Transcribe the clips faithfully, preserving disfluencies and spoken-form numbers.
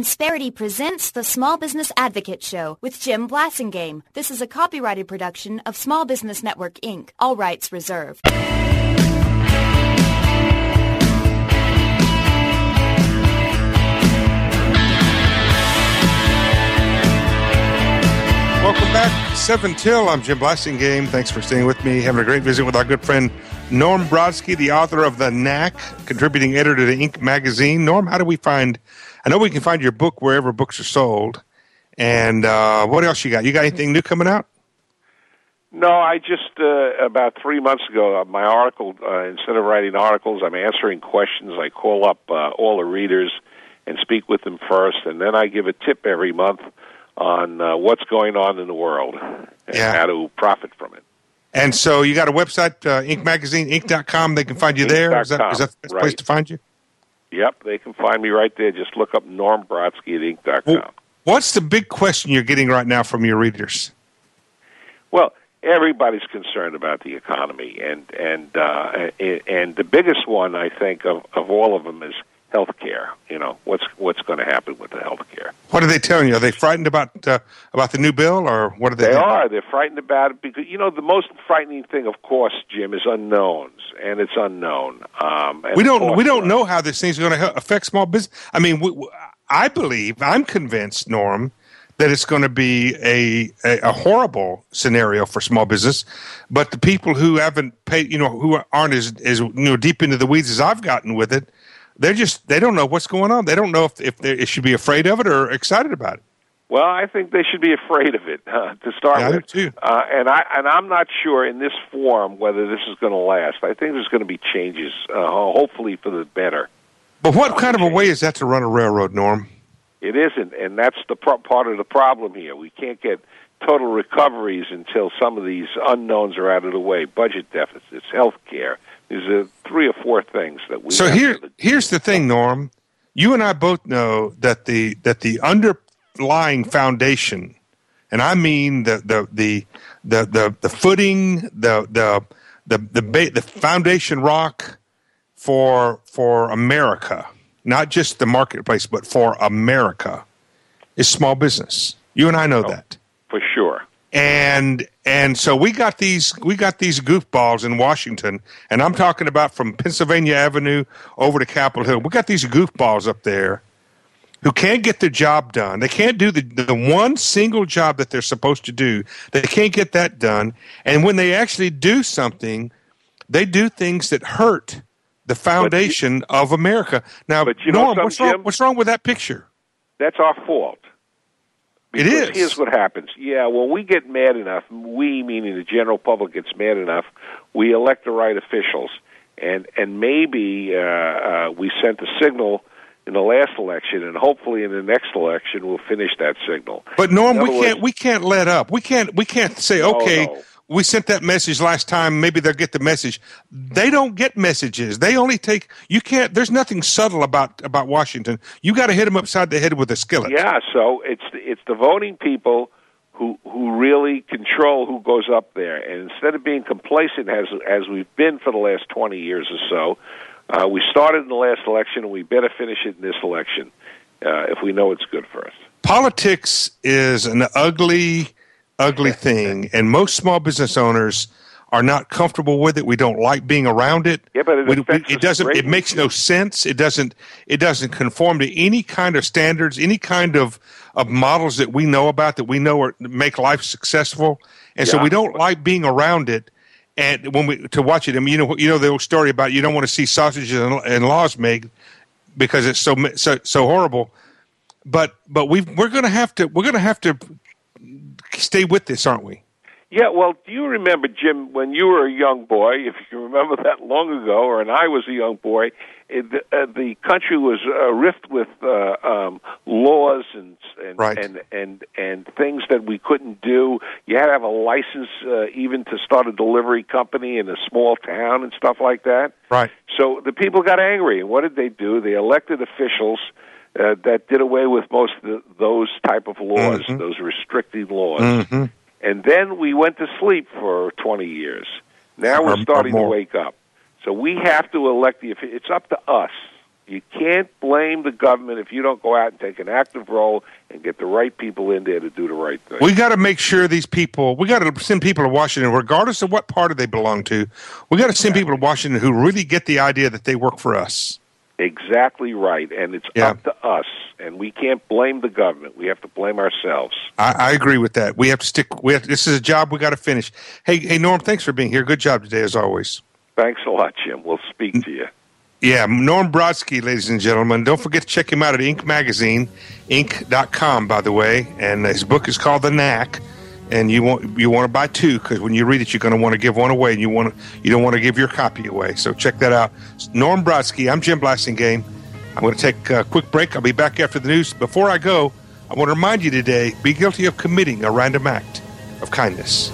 Insperity presents the Small Business Advocate Show with Jim Blasingame. This is a copyrighted production of Small Business Network, Incorporated. All rights reserved. Welcome back, seven till. I'm Jim Blasingame. Thanks for staying with me. Having a great visit with our good friend Norm Brodsky, the author of The Knack, contributing editor to Inc magazine. Norm, how do we find? I know we can find your book wherever books are sold. And uh, what else you got? You got anything new coming out? No, I just uh, about three months ago, uh, my article. Uh, instead of writing articles, I'm answering questions. I call up uh, all the readers and speak with them first, and then I give a tip every month on uh, what's going on in the world and yeah. how to profit from it. And so you got a website, uh, Inc magazine, inc dot com. They can find you there. Is that, is that the best right. place to find you? Yep, they can find me right there. Just look up Norm Brodsky at inc dot com. Well, what's the big question you're getting right now from your readers? Well, everybody's concerned about the economy, and and uh, and the biggest one, I think, of, of all of them is health care. You know, what's what's going to happen with the health care? What are they telling you? Are they frightened about uh, about the new bill, or what are they? They doing? are. They're frightened about it because, you know, the most frightening thing, of course, Jim, is unknowns, and it's unknown. Um, and we don't we don't uh, know how this thing's going to affect small business. I mean, we, I believe, I'm convinced, Norm, that it's going to be a, a a horrible scenario for small business. But the people who haven't paid, you know, who aren't as as you know deep into the weeds as I've gotten with it, they're just they don't know what's going on. They don't know if if they should be afraid of it or excited about it. Well, I think they should be afraid of it uh, to start yeah, with. I do too. Uh, and I and I'm not sure in this form whether this is going to last. I think there's going to be changes, uh, hopefully for the better. But what uh, kind of a way is that to run a railroad, Norm? It isn't, and that's the pro- part of the problem here. We can't get total recoveries until some of these unknowns are out of the way. Budget deficits, health care. There's a three or four things that we. So have here, to- here's the thing, Norm. You and I both know that the that the underlying foundation, and I mean the the the the the, the footing, the the the the, ba- the foundation rock for for America, not just the marketplace, but for America, is small business. You and I know oh, that for sure. And and so we got these we got these goofballs in Washington, and I'm talking about from Pennsylvania Avenue over to Capitol Hill. We got these goofballs up there who can't get their job done. They can't do the, the one single job that they're supposed to do. They can't get that done. And when they actually do something, they do things that hurt the foundation you, of America. Now, but you know Norm, what's wrong, what's wrong with that picture? That's our fault. Because it is. Here's what happens. Yeah, when we get mad enough, we, meaning the general public, gets mad enough, we elect the right officials. And and maybe uh, uh, we sent a signal in the last election, and hopefully in the next election we'll finish that signal. But Norm, we words, can't we can't let up. We can't we can't say, okay, no, no. we sent that message last time, maybe they'll get the message. They don't get messages. They only take, you can't, there's nothing subtle about, about Washington. You got to hit them upside the head with a skillet. Yeah, so it's the, it's the voting people who who really control who goes up there. And instead of being complacent as as we've been for the last twenty years or so, uh, we started in the last election, and we better finish it in this election uh, if we know it's good for us. Politics is an ugly... ugly thing, and most small business owners are not comfortable with it. We don't like being around it. Yeah, but it, we, affects we, it doesn't. greatly. It makes no sense. It doesn't. It doesn't conform to any kind of standards, any kind of, of models that we know about that we know are, make life successful. And yeah. so we don't like being around it. And when we to watch it, I mean, you know, you know the old story about you don't want to see sausages and, and laws made because it's so so so horrible. But but we we're going to have to we're going to have to. stay with this, aren't we? Yeah, well, do you remember, Jim, when you were a young boy, if you remember that long ago, or and I was a young boy, it, uh, the country was uh, rift with uh, um, laws and and, right. and and and things that we couldn't do. You had to have a license uh, even to start a delivery company in a small town and stuff like that. Right. So the people got angry, and what did they do? They elected officials Uh, that did away with most of the, those type of laws, mm-hmm. those restricting laws. Mm-hmm. And then we went to sleep for twenty years. Now we're or, starting or to wake up. So we have to elect the, it's up to us, You can't blame the government if you don't go out and take an active role and get the right people in there to do the right thing. We got to make sure these people, we got to send people to Washington, regardless of what party they belong to. We got to send people to Washington who really get the idea that they work for us. Exactly right, and it's Yeah. up to us, and we can't blame the government. We have to blame ourselves. I, I agree with that. We have to stick. We have, this is a job we got to finish. Hey, hey, Norm, thanks for being here. Good job today, as always. Thanks a lot, Jim. We'll speak to you. Yeah, Norm Brodsky, ladies and gentlemen. Don't forget to check him out at Inc Magazine, inc dot com, by the way. And his book is called The Knack. And you want you want to buy two, because when you read it, you're going to want to give one away, and you want to, you don't want to give your copy away. So check that out. Norm Brodsky. I'm Jim Blasingame. I'm going to take a quick break. I'll be back after the news. Before I go, I want to remind you today: be guilty of committing a random act of kindness.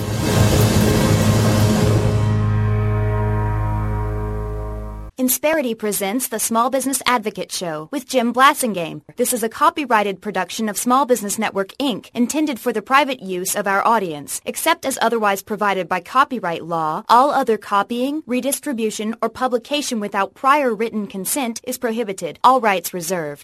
Insperity presents the Small Business Advocate Show with Jim Blasingame. This is a copyrighted production of Small Business Network, Incorporated, intended for the private use of our audience. Except as otherwise provided by copyright law, all other copying, redistribution, or publication without prior written consent is prohibited. All rights reserved.